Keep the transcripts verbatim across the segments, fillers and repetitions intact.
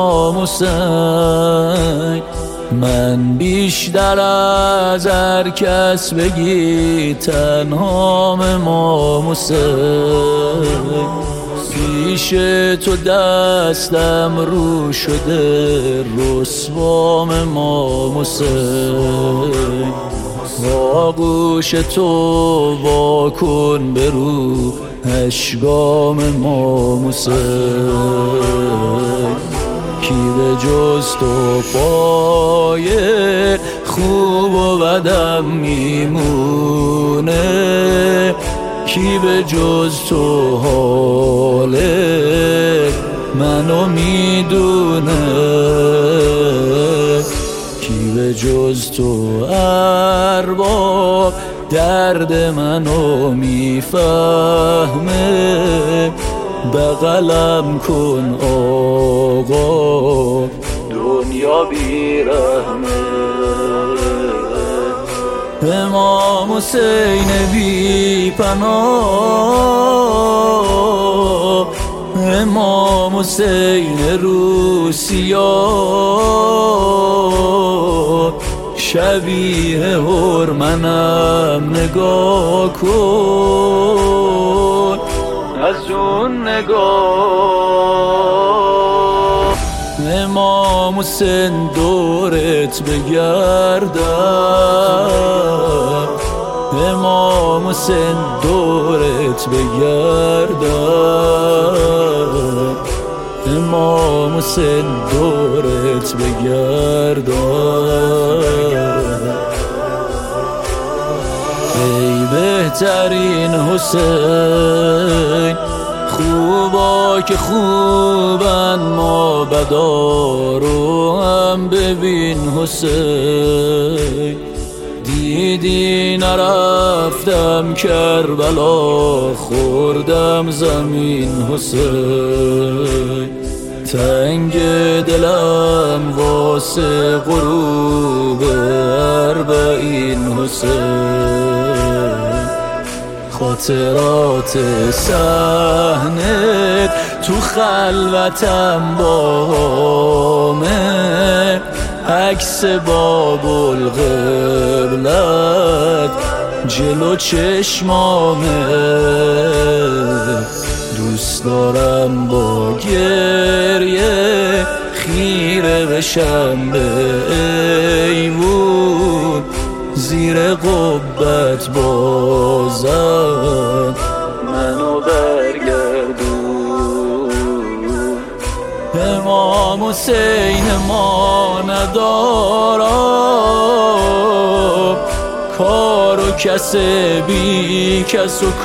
امام حسین. من بیشتر از هر کس بگی تنهام امام حسین. پیش تو دستم رو شده رسوام امام حسین. آغوش تو واکن برو اشگام امام حسین. کی به جز تو پای خوب و بدم میمونه؟ کی به جز تو حال منو میدونه؟ کی به جز تو ارباب درد منو میفهمه؟ بغلم کن آقا دنیا بیرحمه. امام حسین بی پناه، امام حسین روسیا، شبیه هرمنم نگاه کن از اون نگاه. امام حسین دورت بگردم، امام حسین دورت بگردم، امام حسین دورت بگردم. ای بهترین حسین، خوبا که خوبن ما بدا رو هم ببین حسین. دیدی نرفتم کربلا خوردم زمین حسین. تنگ دلم واسه غروب اربعین حسین. خاطرات صحنه تو خلوتم باهامه، عکس باب القبلت جلو چشمامه. دوست دارم با گریه خیره بشم به ایوون، زیر قبت بازم منو برگردون. امام حسین ما ندارم کار و کس بی کس و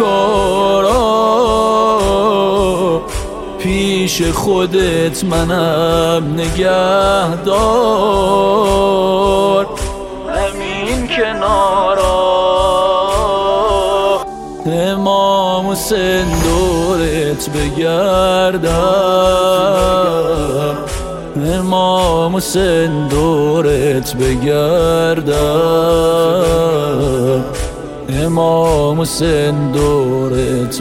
کارا، پیش خودت منم نگهدار همین کنارا. امام حسین دورت بگردم، امام حسین دورت بگردم، امام حسین دورت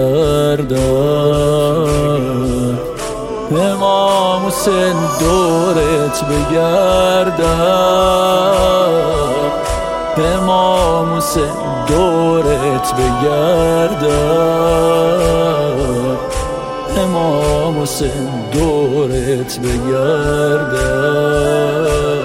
بگردم، امام حسین دورت بگردم، امام حسین دورت بگردم، امام حسین دورت بگردم.